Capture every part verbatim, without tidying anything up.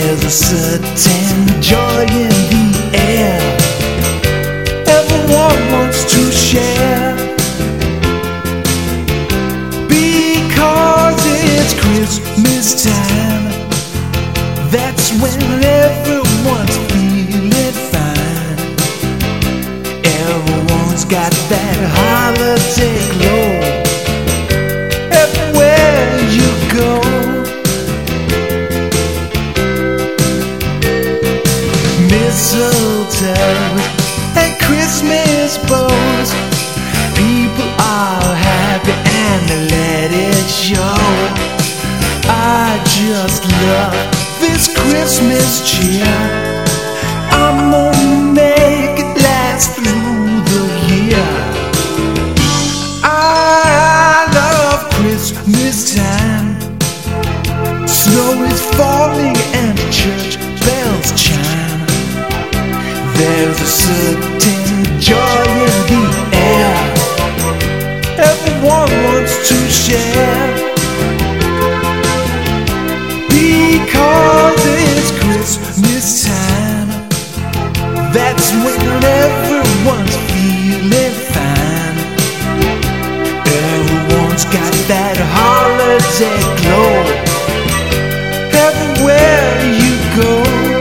There's a certain joy in the air. Everyone wants to share, because it's Christmas time. That's when everyone's feeling fine. Everyone's got that holiday glow. Everywhere you go, mistletoe and Christmas bows. People are happy and they let it show. I just love this Christmas cheer. I'm gonna make it last through the year. I love Christmas time. Snow is falling and church bells chime. There's a certain joy in the air. Everyone wants to share, because it's Christmas time. That's when everyone's feeling fine. Everyone's got that holiday glow. Everywhere you go,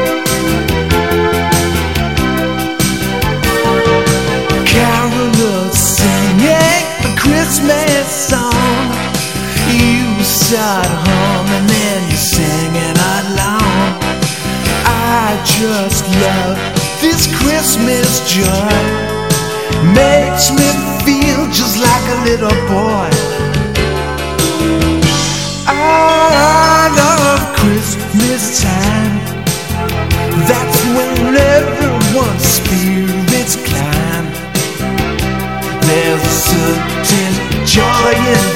carolers singing a Christmas song. You start humming and you're singing along. I just love this Christmas joy. Makes me feel just like a little boy. I love Christmas time. That's when everyone's spirits climb. There's a certain joy in